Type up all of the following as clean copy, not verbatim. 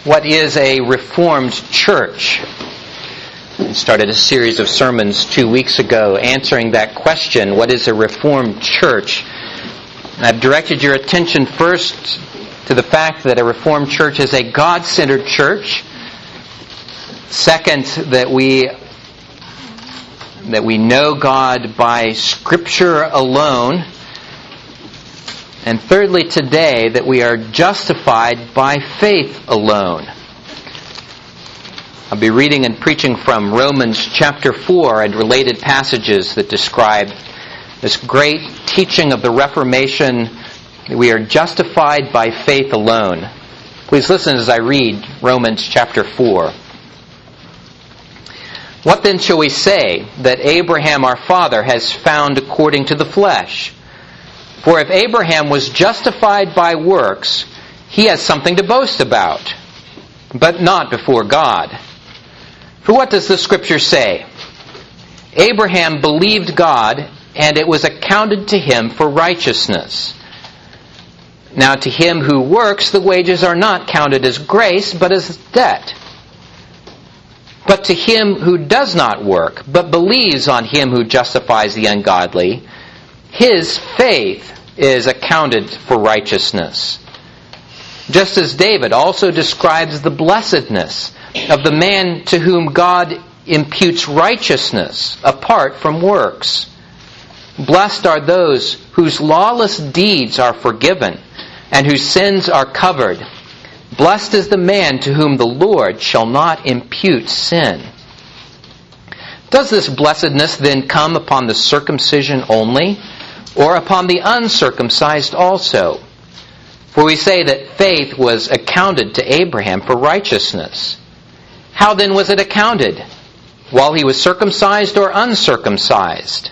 What is a Reformed church? I started a series of sermons 2 weeks ago answering that question, what is a Reformed church? And I've directed your attention first to the fact that a Reformed church is a God-centered church. Second, that we know God by Scripture alone. And thirdly, today, that we are justified by faith alone. I'll be reading and preaching from Romans chapter 4 and related passages that describe this great teaching of the Reformation, that we are justified by faith alone. Please listen as I read Romans chapter 4. What then shall we say that Abraham our father has found according to the flesh? For if Abraham was justified by works, he has something to boast about, but not before God. For what does the Scripture say? Abraham believed God, and it was accounted to him for righteousness. Now to him who works, the wages are not counted as grace, but as debt. But to him who does not work, but believes on him who justifies the ungodly, his faith is accounted for righteousness. Just as David also describes the blessedness of the man to whom God imputes righteousness apart from works. Blessed are those whose lawless deeds are forgiven and whose sins are covered. Blessed is the man to whom the Lord shall not impute sin. Does this blessedness then come upon the circumcision only, or upon the uncircumcised also? For we say that faith was accounted to Abraham for righteousness. How then was it accounted? While he was circumcised or uncircumcised?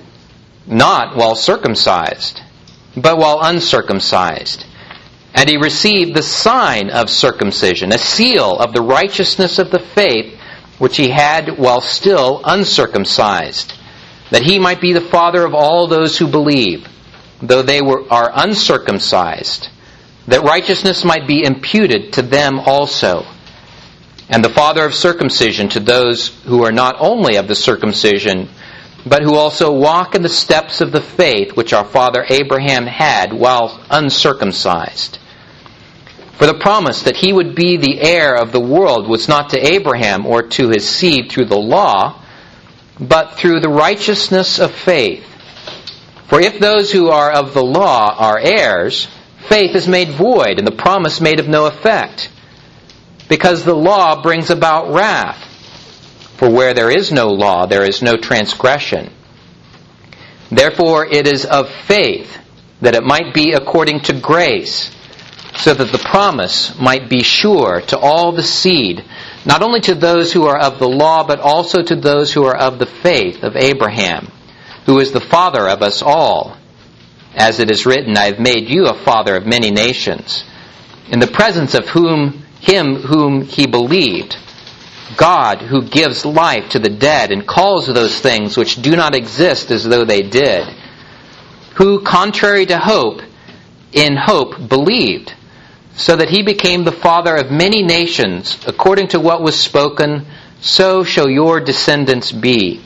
Not while circumcised, but while uncircumcised. And he received the sign of circumcision, a seal of the righteousness of the faith which he had while still uncircumcised, that he might be the father of all those who believe, though they are uncircumcised, that righteousness might be imputed to them also, and the father of circumcision to those who are not only of the circumcision, but who also walk in the steps of the faith which our father Abraham had while uncircumcised. For the promise that he would be the heir of the world was not to Abraham or to his seed through the law, but through the righteousness of faith. For if those who are of the law are heirs, faith is made void, and the promise made of no effect, because the law brings about wrath. For where there is no law, there is no transgression. Therefore it is of faith, that it might be according to grace, so that the promise might be sure to all the seed, not only to those who are of the law, but also to those who are of the faith of Abraham, who is the father of us all. As it is written, I have made you a father of many nations, in the presence of him whom he believed, God who gives life to the dead and calls those things which do not exist as though they did, who, contrary to hope, in hope believed, so that he became the father of many nations, according to what was spoken, so shall your descendants be.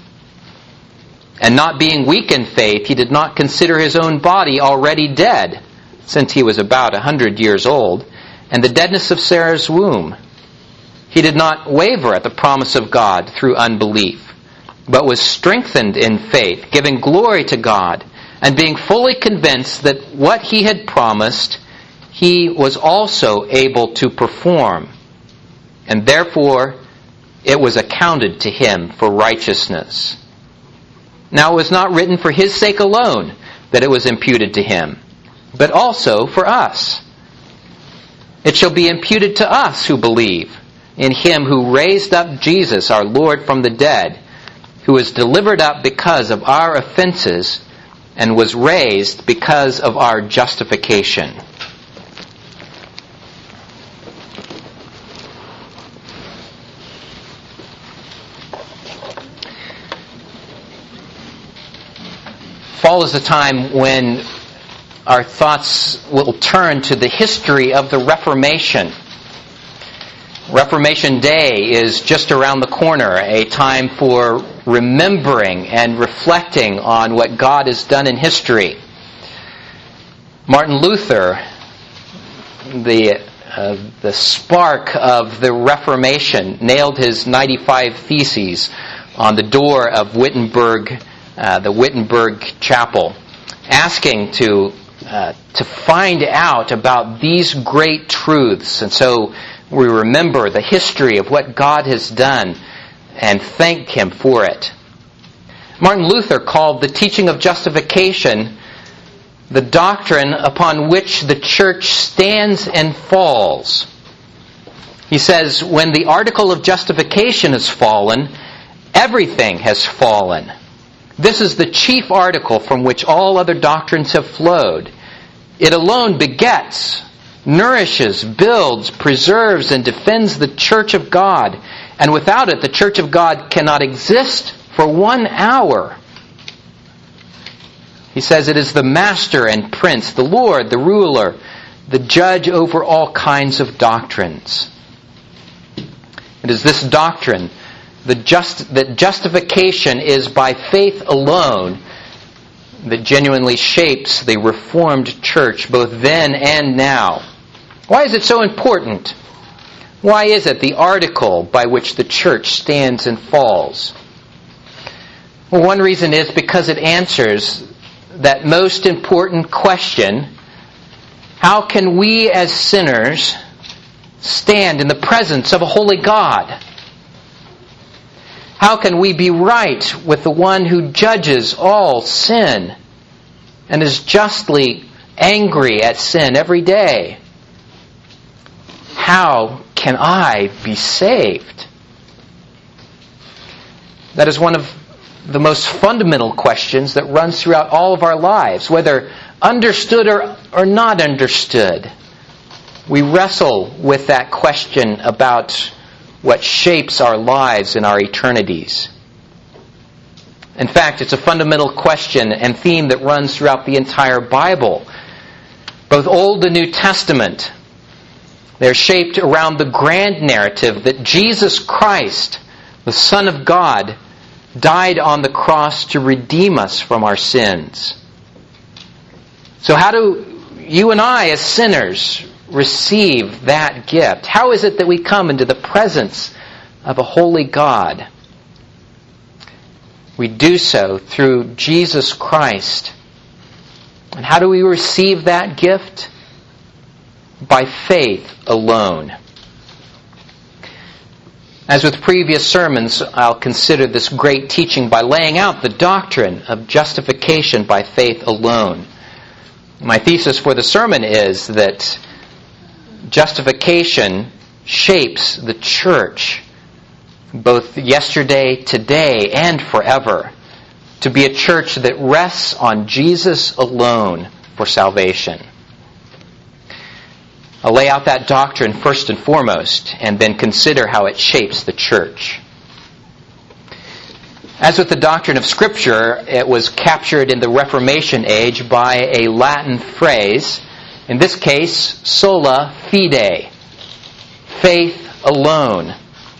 And not being weak in faith, he did not consider his own body already dead, since he was about 100 years old, and the deadness of Sarah's womb. He did not waver at the promise of God through unbelief, but was strengthened in faith, giving glory to God, and being fully convinced that what he had promised, he was also able to perform. And therefore, it was accounted to him for righteousness. Now it was not written for his sake alone that it was imputed to him, but also for us. It shall be imputed to us who believe in him who raised up Jesus our Lord from the dead, who was delivered up because of our offenses and was raised because of our justification. Fall is a time when our thoughts will turn to the history of the Reformation. Reformation Day is just around the corner, a time for remembering and reflecting on what God has done in history. Martin Luther, the spark of the Reformation, nailed his 95 Theses on the door of Wittenberg, the Wittenberg Chapel, asking to find out about these great truths. And so we remember the history of what God has done and thank Him for it. Martin Luther called the teaching of justification the doctrine upon which the church stands and falls. He says, when the article of justification has fallen, everything has fallen. This is the chief article from which all other doctrines have flowed. It alone begets, nourishes, builds, preserves, and defends the church of God. And without it, the church of God cannot exist for 1 hour. He says it is the master and prince, the Lord, the ruler, the judge over all kinds of doctrines. It is this doctrine that justification is by faith alone that genuinely shapes the Reformed church both then and now. Why is it so important? Why is it the article by which the church stands and falls? Well, one reason is because it answers that most important question: how can we as sinners stand in the presence of a holy God? How can we be right with the one who judges all sin and is justly angry at sin every day? How can I be saved? That is one of the most fundamental questions that runs throughout all of our lives, whether understood or not understood. We wrestle with that question about what shapes our lives and our eternities. In fact, it's a fundamental question and theme that runs throughout the entire Bible. Both Old and New Testament, they're shaped around the grand narrative that Jesus Christ, the Son of God, died on the cross to redeem us from our sins. So how do you and I as sinners receive that gift? How is it that we come into the presence of a holy God? We do so through Jesus Christ. And how do we receive that gift? By faith alone. As with previous sermons, I'll consider this great teaching by laying out the doctrine of justification by faith alone. My thesis for the sermon is that justification shapes the church, both yesterday, today, and forever, to be a church that rests on Jesus alone for salvation. I'll lay out that doctrine first and foremost, and then consider how it shapes the church. As with the doctrine of Scripture, it was captured in the Reformation age by a Latin phrase, in this case, sola fide, faith alone.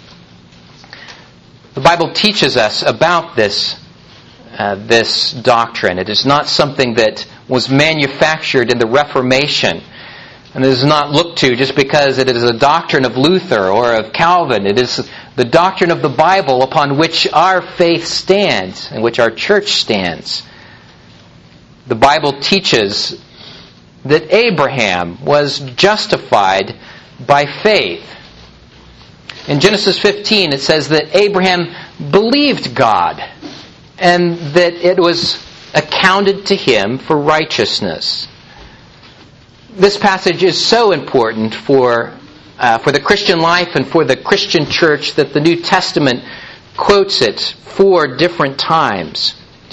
The Bible teaches us about this doctrine. It is not something that was manufactured in the Reformation, and it is not looked to just because it is a doctrine of Luther or of Calvin. It is the doctrine of the Bible upon which our faith stands and which our church stands. The Bible teaches that Abraham was justified by faith. In Genesis 15 it says that Abraham believed God and that it was accounted to him for righteousness. This passage is so important for the Christian life and for the Christian church that the New Testament quotes it 3 different times,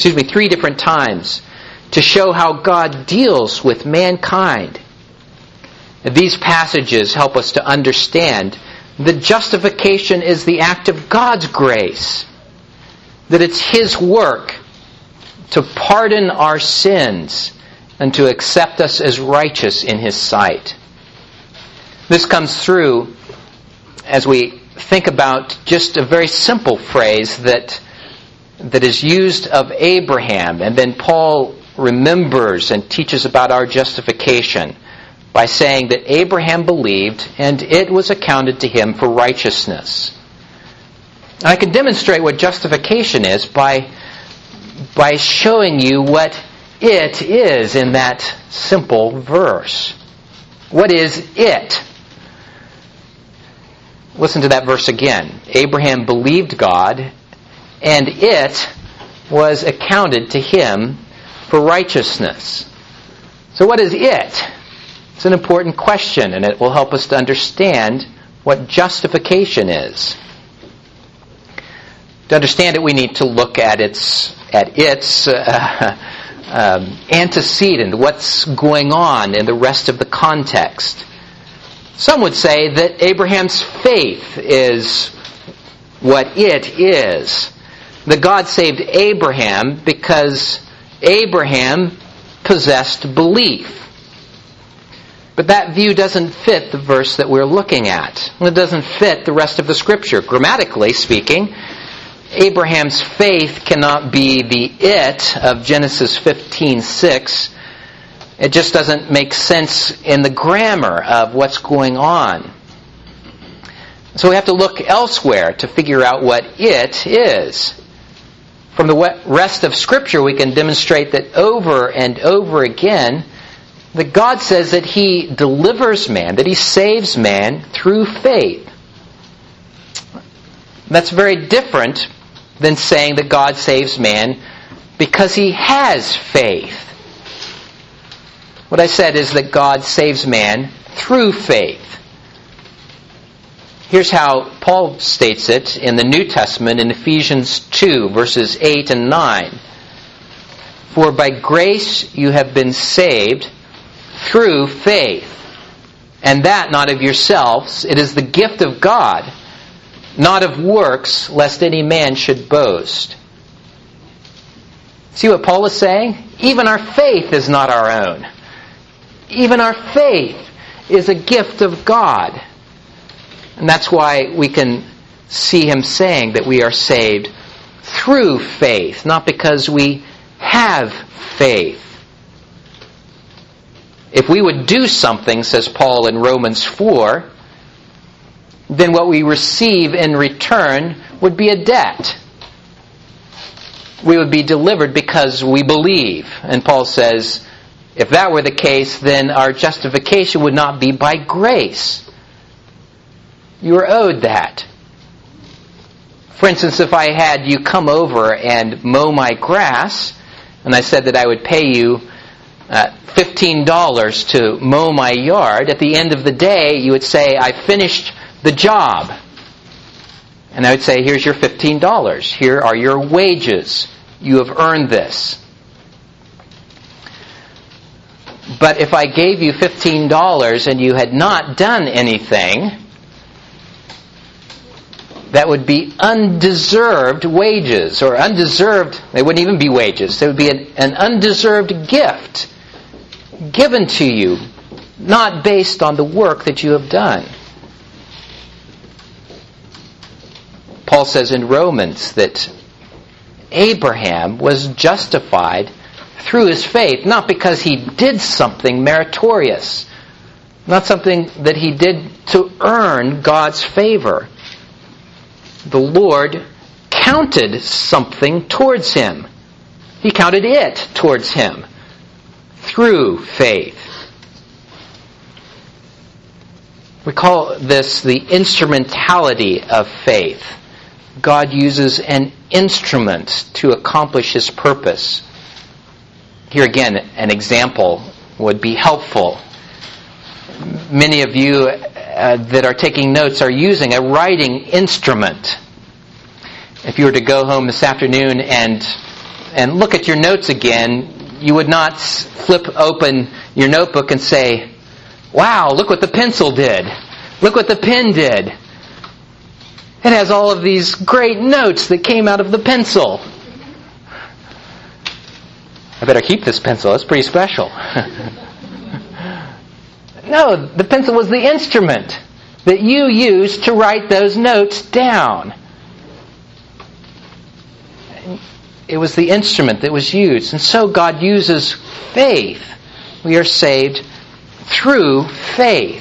to show how God deals with mankind. These passages help us to understand that justification is the act of God's grace, that it's His work to pardon our sins and to accept us as righteous in His sight. This comes through as we think about just a very simple phrase that is used of Abraham, and then Paul remembers and teaches about our justification by saying that Abraham believed and it was accounted to him for righteousness. And I can demonstrate what justification is by showing you what it is in that simple verse. What is it? Listen to that verse again. Abraham believed God, and it was accounted to him for righteousness. So what is it? It's an important question, and it will help us to understand what justification is. To understand it, we need to look at its antecedent, what's going on in the rest of the context. Some would say that Abraham's faith is what it is. That God saved Abraham because Abraham possessed belief. But that view doesn't fit the verse that we're looking at. It doesn't fit the rest of the Scripture. Grammatically speaking, Abraham's faith cannot be the it of Genesis 15:6. It just doesn't make sense in the grammar of what's going on. So we have to look elsewhere to figure out what it is. From the rest of Scripture, we can demonstrate that over and over again, that God says that He delivers man, that He saves man through faith. That's very different than saying that God saves man because He has faith. What I said is that God saves man through faith. Here's how Paul states it in the New Testament in Ephesians 2, verses 8 and 9. For by grace you have been saved through faith, and that not of yourselves, it is the gift of God, not of works, lest any man should boast. See what Paul is saying? Even our faith is not our own. Even our faith is a gift of God. And that's why we can see him saying that we are saved through faith, not because we have faith. If we would do something, says Paul in Romans 4, then what we receive in return would be a debt. We would be delivered because we believe. And Paul says, if that were the case, then our justification would not be by grace. You are owed that. For instance, if I had you come over and mow my grass, and I said that I would pay you $15 to mow my yard, at the end of the day, you would say, I finished the job. And I would say, here's your $15. Here are your wages. You have earned this. But if I gave you $15 and you had not done anything, that would be undeserved wages, or undeserved, they wouldn't even be wages. They would be an undeserved gift given to you, not based on the work that you have done. Paul says in Romans that Abraham was justified through his faith, not because he did something meritorious, not something that he did to earn God's favor. The Lord counted something towards him. He counted it towards him through faith. We call this the instrumentality of faith. God uses an instrument to accomplish His purpose. Here again, an example would be helpful. Many of you that are taking notes are using a writing instrument. If you were to go home this afternoon and look at your notes again, you would not flip open your notebook and say, wow, look what the pencil did. Look what the pen did. It has all of these great notes that came out of the pencil. I better keep this pencil. It's pretty special. No, the pencil was the instrument. that you used to write those notes down. It was the instrument that was used. And so God uses faith. We are saved through faith.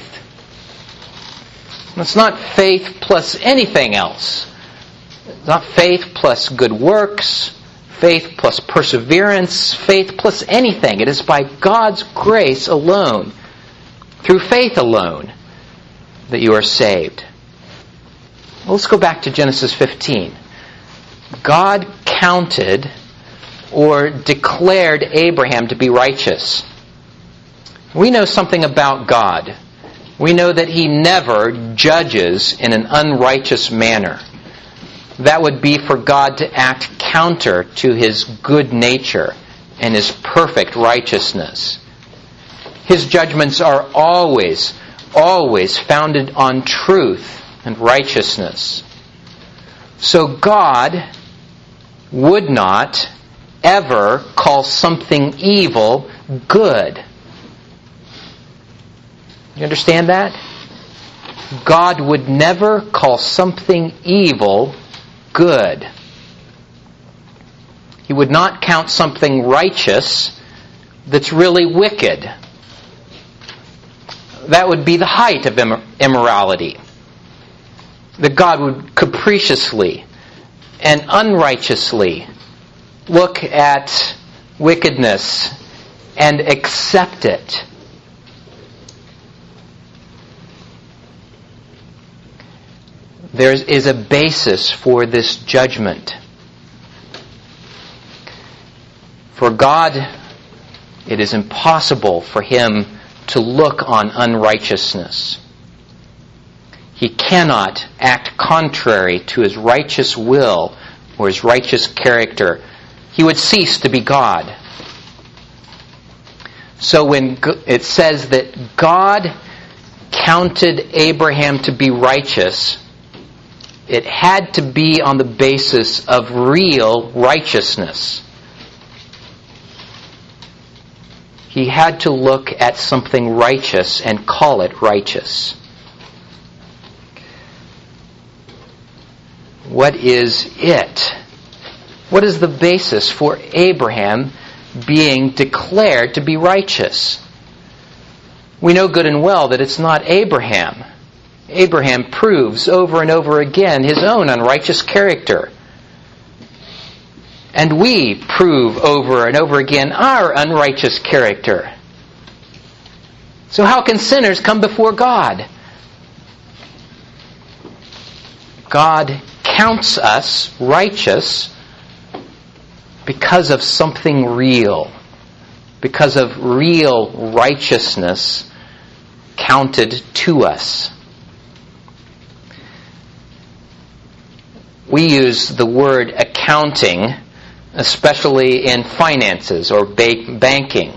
It's not faith plus anything else. It's not faith plus good works, faith plus perseverance, faith plus anything. It is by God's grace alone, through faith alone, that you are saved. Well, let's go back to Genesis 15. God counted or declared Abraham to be righteous. We know something about God. We know that He never judges in an unrighteous manner. That would be for God to act counter to His good nature and His perfect righteousness. His judgments are always founded on truth and righteousness. So God would not ever call something evil good. You understand that? God would never call something evil good. He would not count something righteous that's really wicked. That would be the height of immorality. That God would capriciously and unrighteously look at wickedness and accept it. There is a basis for this judgment. For God, it is impossible for Him to look on unrighteousness. He cannot act contrary to His righteous will or His righteous character. He would cease to be God. So when it says that God counted Abraham to be righteous, it had to be on the basis of real righteousness. He had to look at something righteous and call it righteous. What is it? What is the basis for Abraham being declared to be righteous? We know good and well that it's not Abraham. Abraham proves over and over again his own unrighteous character. And we prove over and over again our unrighteous character. So how can sinners come before God? God counts us righteous because of something real. Because of real righteousness counted to us. We use the word accounting, especially in finances or banking.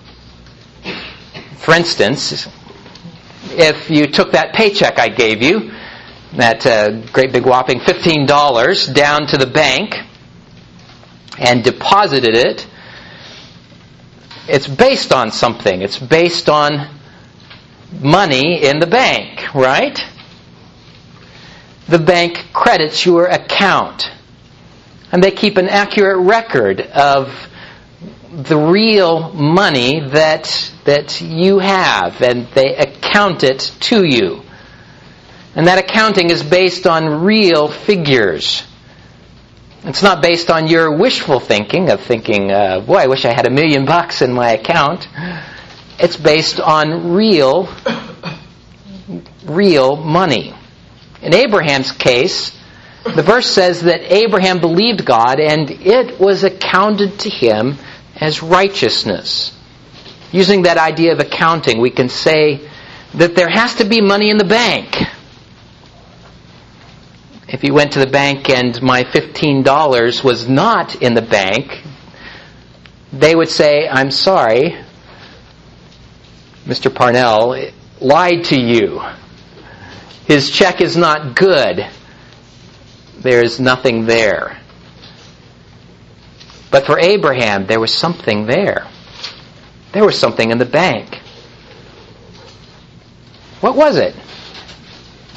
For instance, if you took that paycheck I gave you, that great big whopping $15 down to the bank and deposited it, it's based on something. It's based on money in the bank, right? The bank credits your account. And they keep an accurate record of the real money that you have, and they account it to you. And that accounting is based on real figures. It's not based on your wishful thinking of thinking, boy, I wish I had $1 million in my account. It's based on real money. In Abraham's case, the verse says that Abraham believed God and it was accounted to him as righteousness. Using that idea of accounting, we can say that there has to be money in the bank. If you went to the bank and my $15 was not in the bank, they would say, I'm sorry, Mr. Parnell lied to you. His check is not good. There's nothing there. But for Abraham, there was something there. There was something in the bank. What was it?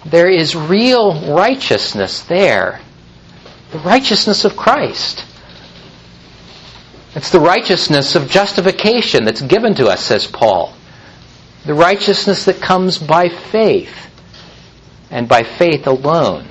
there is real righteousness there. The righteousness of Christ. It's the righteousness of justification that's given to us, says Paul. The righteousness that comes by faith, and by faith alone.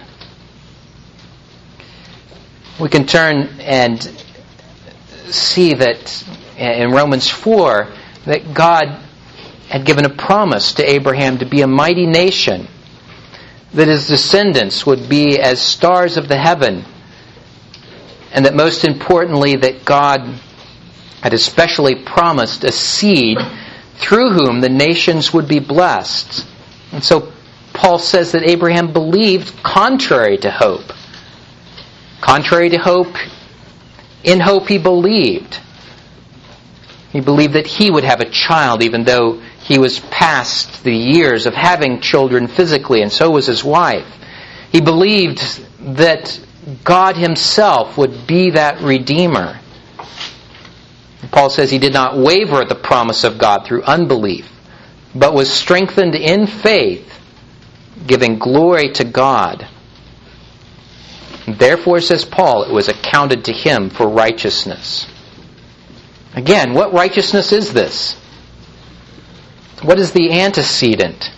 We can turn and see that in Romans 4, that God had given a promise to Abraham to be a mighty nation, that his descendants would be as stars of the heaven, and that most importantly, that God had especially promised a seed through whom the nations would be blessed. And so Paul says that Abraham believed contrary to hope. Contrary to hope, in hope he believed. He believed that he would have a child even though he was past the years of having children physically, and so was his wife. He believed that God himself would be that Redeemer. Paul says he did not waver at the promise of God through unbelief, but was strengthened in faith, giving glory to God. Therefore, says Paul, it was accounted to him for righteousness. Again, what righteousness is this? What is the antecedent?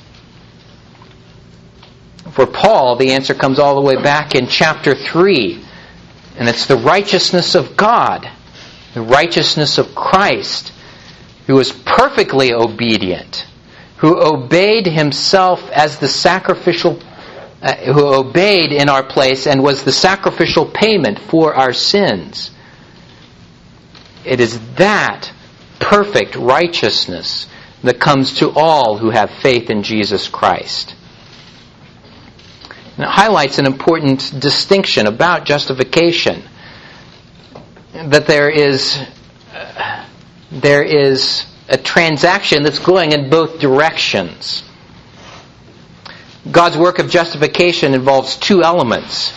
For Paul, the answer comes all the way back in chapter 3, and it's the righteousness of God, the righteousness of Christ, who was perfectly obedient, who obeyed himself as the sacrificial, who obeyed in our place and was the sacrificial payment for our sins. It is that perfect righteousness that comes to all who have faith in Jesus Christ. And it highlights an important distinction about justification, that there is a transaction that's going in both directions. God's work of justification involves two elements.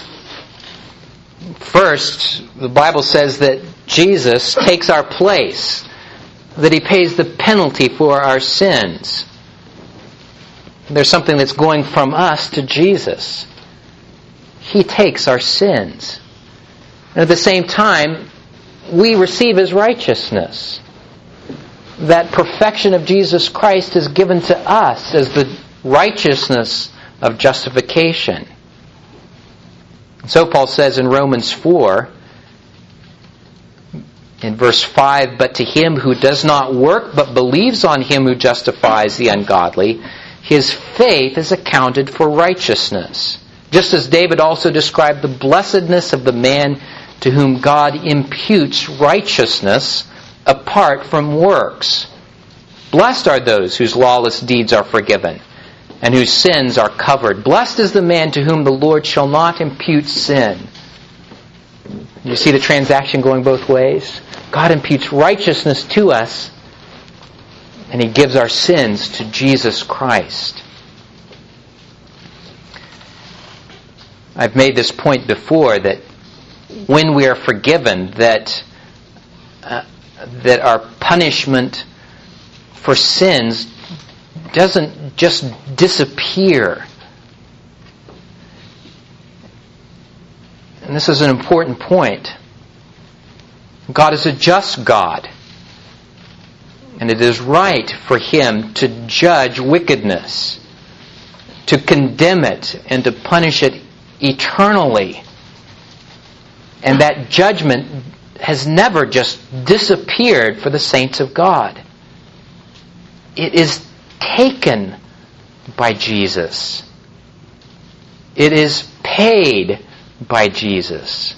First, the Bible says that Jesus takes our place, that he pays the penalty for our sins. There's something that's going from us to Jesus. He takes our sins. And at the same time, we receive his righteousness. That perfection of Jesus Christ is given to us as the righteousness of justification. So Paul says in Romans 4, in verse 5, "But to him who does not work but believes on him who justifies the ungodly, his faith is accounted for righteousness. Just as David also described the blessedness of the man to whom God imputes righteousness apart from works. Blessed are those whose lawless deeds are forgiven and whose sins are covered. Blessed is the man to whom the Lord shall not impute sin." You see the transaction going both ways? God imputes righteousness to us, and he gives our sins to Jesus Christ. I've made this point before, that when we are forgiven, that our punishment for sins doesn't just disappear. And this is an important point. God is a just God, and it is right for him to judge wickedness, to condemn it, and to punish it eternally. And that judgment has never just disappeared for the saints of God. It is taken by Jesus. It is paid by Jesus.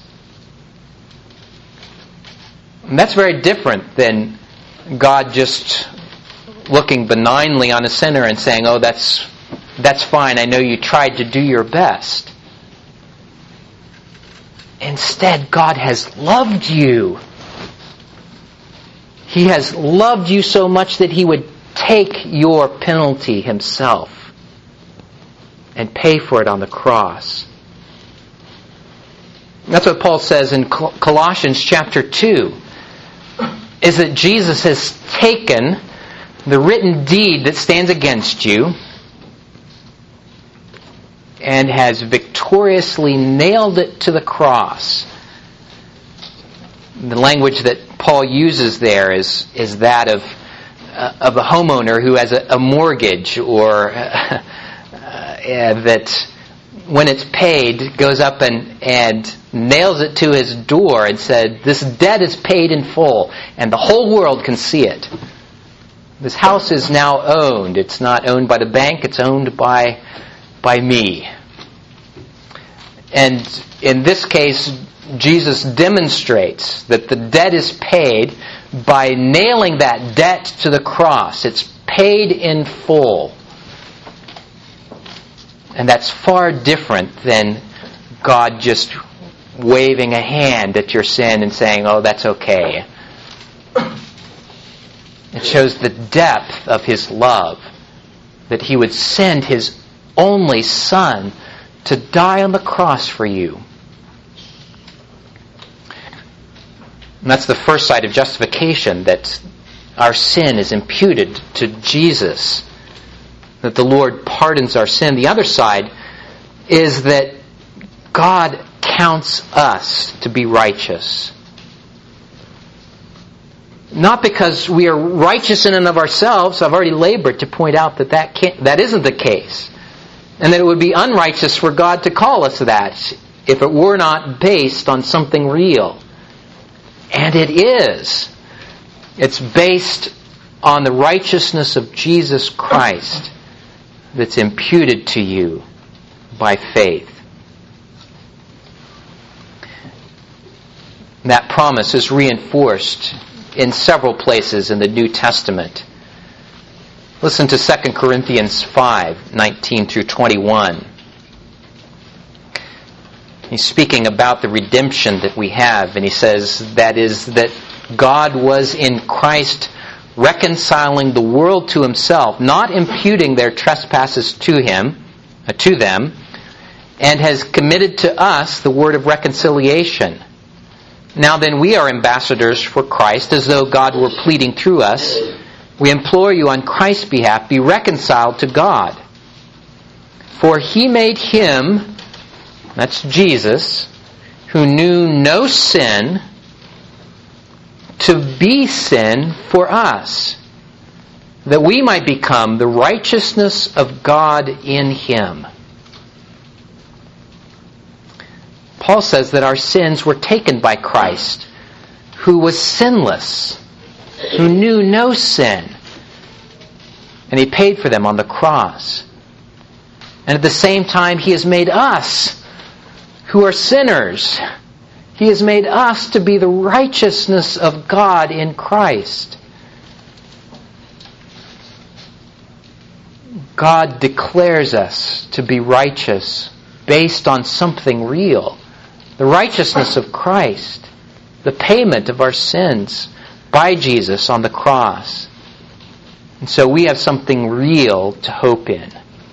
And that's very different than God just looking benignly on a sinner and saying, "Oh, that's fine. I know you tried to do your best." Instead, God has loved you. He has loved you so much that he would take your penalty himself and pay for it on the cross. That's what Paul says in Colossians chapter 2, is that Jesus has taken the written deed that stands against you, and has victoriously nailed it to the cross. The language that Paul uses there is that of a homeowner who has a mortgage, or that when it's paid goes up and nails it to his door and said, "This debt is paid in full," and the whole world can see it. This house is now owned. It's not owned by the bank, it's owned by me. And in this case, Jesus demonstrates that the debt is paid by nailing that debt to the cross. It's paid in full. And that's far different than God just waving a hand at your sin and saying, "Oh, that's okay." It shows the depth of His love, that He would send His only Son to die on the cross for you. And that's the first side of justification, that our sin is imputed to Jesus, that the Lord pardons our sin. The other side is that God counts us to be righteous. Not because we are righteous in and of ourselves. I've already labored to point out that isn't the case. And that it would be unrighteous for God to call us that if it were not based on something real. And it is. It's based on the righteousness of Jesus Christ that's imputed to you by faith. That promise is reinforced in several places in the New Testament. Listen to 2 Corinthians 5:19 through 21. He's speaking about the redemption that we have, and he says that is that God was in Christ reconciling the world to Himself, not imputing their trespasses to them, and has committed to us the word of reconciliation. Now then, we are ambassadors for Christ, as though God were pleading through us. We implore you on Christ's behalf, be reconciled to God. For He made Him, that's Jesus, who knew no sin, to be sin for us, that we might become the righteousness of God in Him. Paul says that our sins were taken by Christ, who was sinless, who knew no sin, and He paid for them on the cross. And at the same time, He has made us, who are sinners, He has made us to be the righteousness of God in Christ. God declares us to be righteous based on something real. The righteousness of Christ, the payment of our sins by Jesus on the cross. And so we have something real to hope in.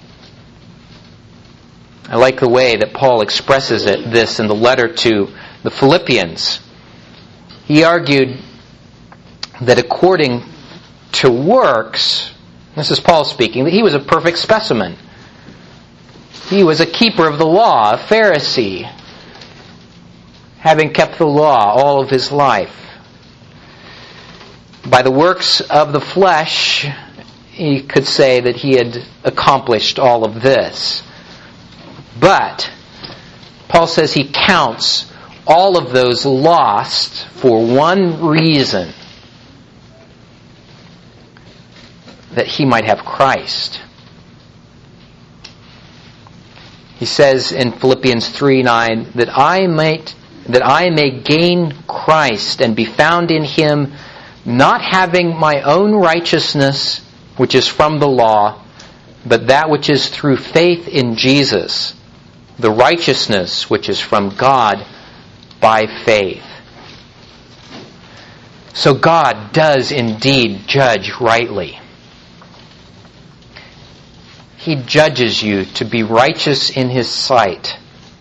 I like the way that Paul expresses this in the letter to the Philippians. He argued that according to works, this is Paul speaking, that he was a perfect specimen. He was a keeper of the law, a Pharisee, having kept the law all of his life. By the works of the flesh, he could say that he had accomplished all of this. But Paul says he counts all of those lost for one reason: that he might have Christ. He says in Philippians 3:9 that I may gain Christ and be found in Him, not having my own righteousness, which is from the law, but that which is through faith in Jesus, the righteousness which is from God by faith. So God does indeed judge rightly. He judges you to be righteous in His sight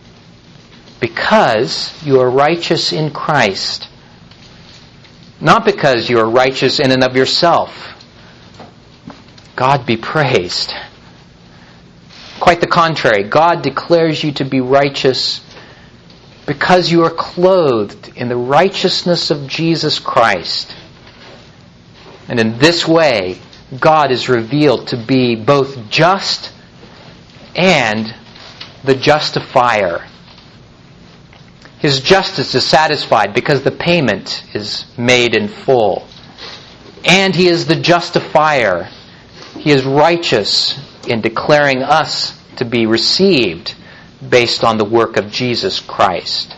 because you are righteous in Christ. Not because you are righteous in and of yourself. God be praised. Quite the contrary. God declares you to be righteous because you are clothed in the righteousness of Jesus Christ. And in this way, God is revealed to be both just and the justifier. His justice is satisfied because the payment is made in full. And He is the justifier. He is righteous in declaring us to be received based on the work of Jesus Christ.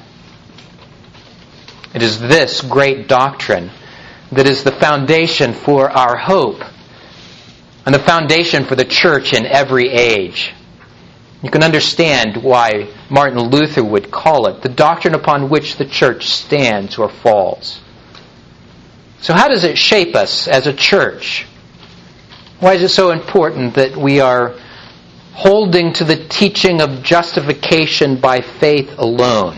It is this great doctrine that is the foundation for our hope and the foundation for the church in every age. You can understand why Martin Luther would call it the doctrine upon which the church stands or falls. So how does it shape us as a church? Why is it so important that we are holding to the teaching of justification by faith alone?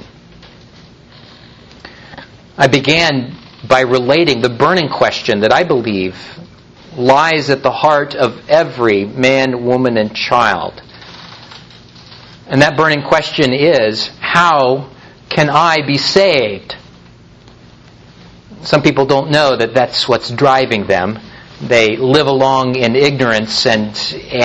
I began by relating the burning question that I believe lies at the heart of every man, woman, and child. And that burning question is, how can I be saved? Some people don't know that that's what's driving them. They live along in ignorance and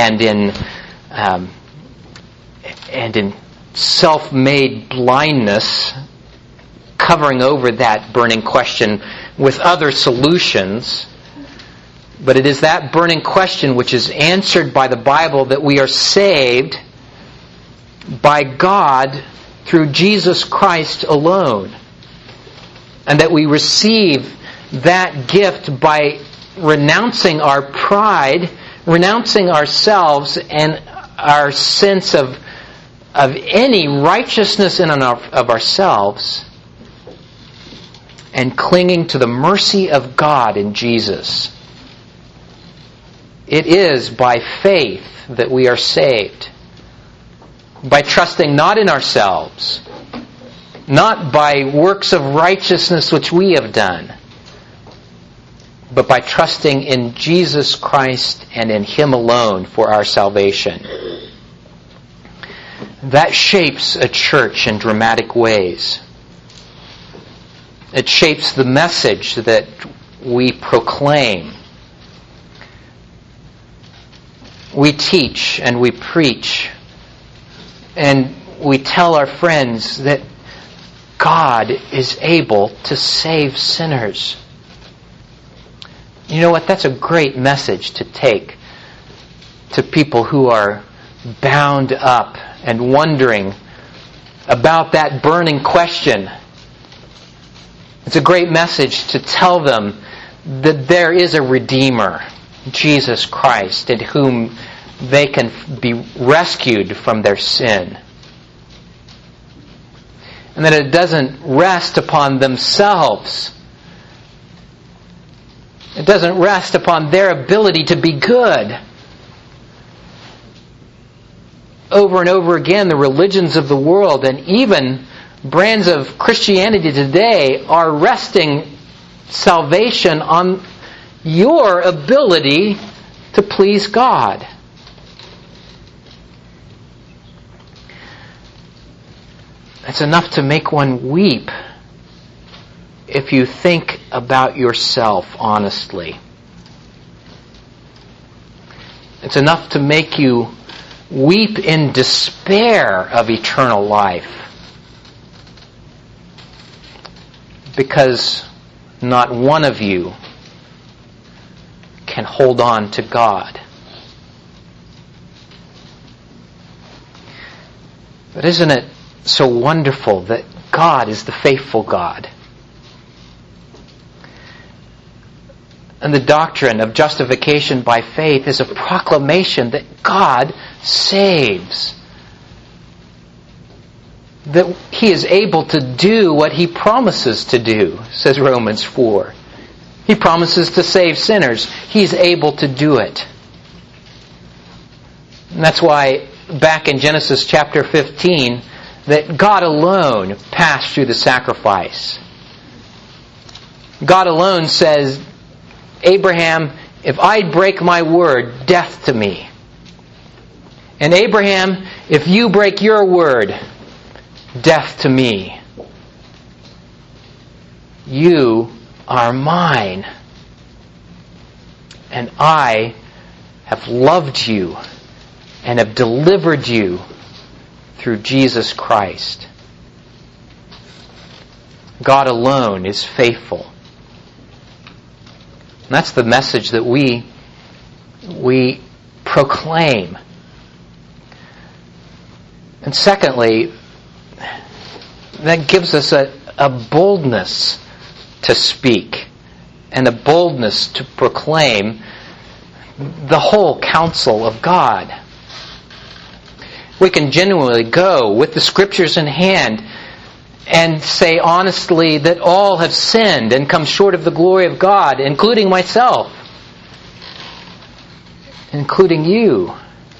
in self-made blindness, covering over that burning question with other solutions. But it is that burning question which is answered by the Bible, that we are saved by God through Jesus Christ alone. And that we receive that gift by renouncing our pride, renouncing ourselves and our sense of any righteousness in and of ourselves, and clinging to the mercy of God in Jesus. It is by faith that we are saved. By trusting not in ourselves, not by works of righteousness which we have done, but by trusting in Jesus Christ and in Him alone for our salvation. That shapes a church in dramatic ways. It shapes the message that we proclaim. We teach and we preach, and we tell our friends that God is able to save sinners. You know what? That's a great message to take to people who are bound up and wondering about that burning question. It's a great message to tell them that there is a Redeemer, Jesus Christ, in whom they can be rescued from their sin. And that it doesn't rest upon themselves. It doesn't rest upon their ability to be good. Over and over again, the religions of the world and even brands of Christianity today are resting salvation on your ability to please God. It's enough to make one weep if you think about yourself honestly. It's enough to make you weep in despair of eternal life, because not one of you can hold on to God. But isn't it so wonderful that God is the faithful God? And the doctrine of justification by faith is a proclamation that God saves. That He is able to do what He promises to do, says Romans 4. He promises to save sinners. He's able to do it. And that's why back in Genesis chapter 15, that God alone passed through the sacrifice. God alone says, Abraham, if I break my word, death to me. And Abraham, if you break your word, death to me. You are mine. And I have loved you and have delivered you through Jesus Christ. God alone is faithful. And that's the message that we proclaim. And secondly, that gives us a boldness to speak and a boldness to proclaim the whole counsel of God. We can genuinely go with the Scriptures in hand and say honestly that all have sinned and come short of the glory of God, including myself, including you.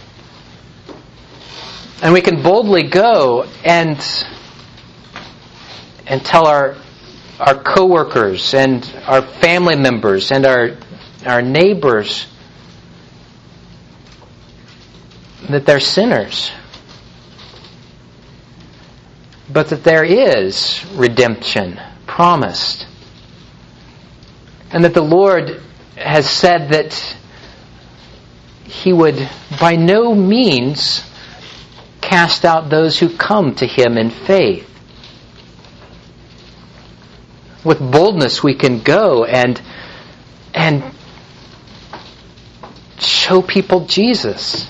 And we can boldly go and tell our coworkers and our family members and our neighbors that they're sinners, but that there is redemption promised, and that the Lord has said that He would by no means cast out those who come to Him in faith. With boldness we can go and show people Jesus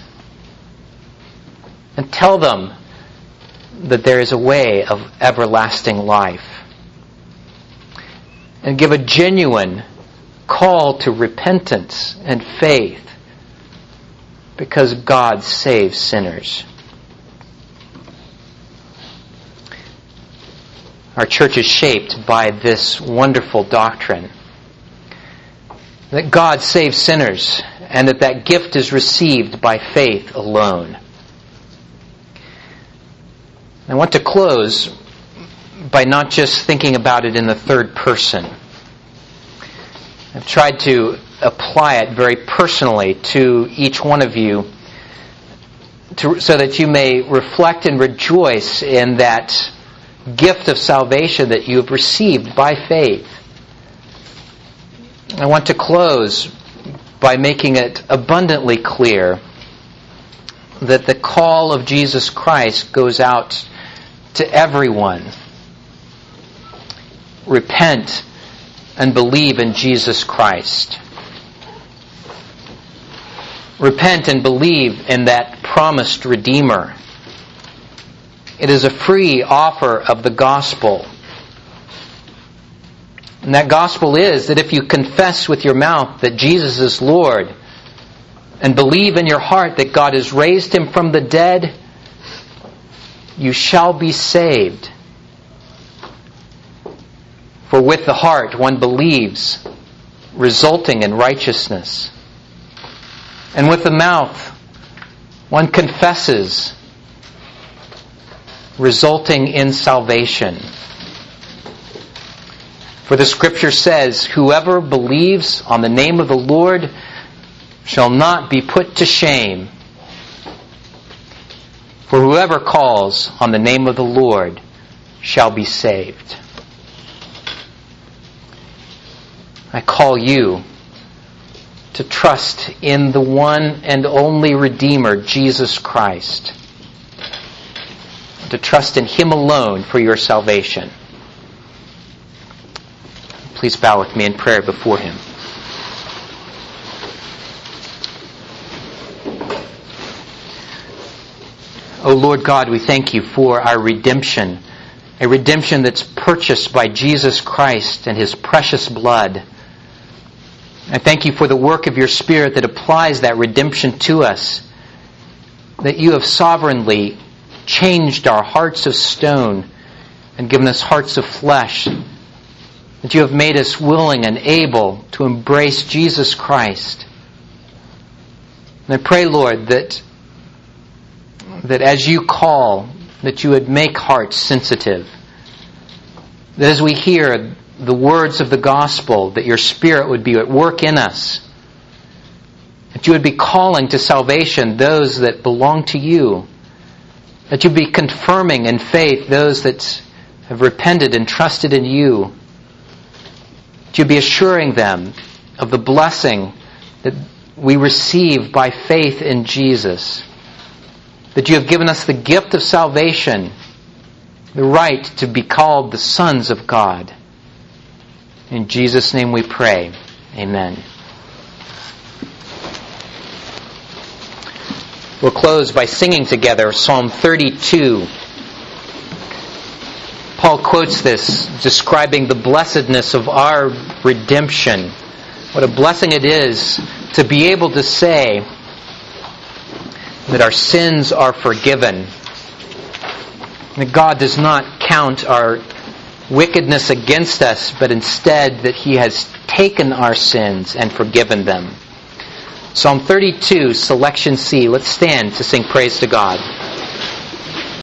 and tell them that there is a way of everlasting life, and give a genuine call to repentance and faith, because God saves sinners. Our church is shaped by this wonderful doctrine that God saves sinners and that gift is received by faith alone. I want to close by not just thinking about it in the third person. I've tried to apply it very personally to each one of you so that you may reflect and rejoice in that gift of salvation that you have received by faith. I want to close by making it abundantly clear that the call of Jesus Christ goes out to everyone. Repent and believe in Jesus Christ. Repent and believe in that promised Redeemer. It is a free offer of the gospel. And that gospel is that if you confess with your mouth that Jesus is Lord and believe in your heart that God has raised Him from the dead, you shall be saved. For with the heart one believes, resulting in righteousness. And with the mouth one confesses, resulting in salvation. For the Scripture says, whoever believes on the name of the Lord shall not be put to shame. For whoever calls on the name of the Lord shall be saved. I call you to trust in the one and only Redeemer, Jesus Christ. To trust in Him alone for your salvation. Please bow with me in prayer before Him. O Lord God, we thank You for our redemption, a redemption that's purchased by Jesus Christ and His precious blood. I thank You for the work of Your Spirit that applies that redemption to us, that You have sovereignly changed our hearts of stone and given us hearts of flesh, that You have made us willing and able to embrace Jesus Christ. And I pray, Lord, that as You call, that You would make hearts sensitive. That as we hear the words of the gospel, that Your Spirit would be at work in us. That you would be calling to salvation those that belong to you. That you'd be confirming in faith those that have repented and trusted in you. That you'd be assuring them of the blessing that we receive by faith in Jesus. That you have given us the gift of salvation, the right to be called the sons of God. In Jesus' name we pray. Amen. We'll close by singing together Psalm 32. Paul quotes this, describing the blessedness of our redemption. What a blessing it is to be able to say that our sins are forgiven. That God does not count our wickedness against us, but instead that He has taken our sins and forgiven them. Psalm 32, selection C. Let's stand to sing praise to God.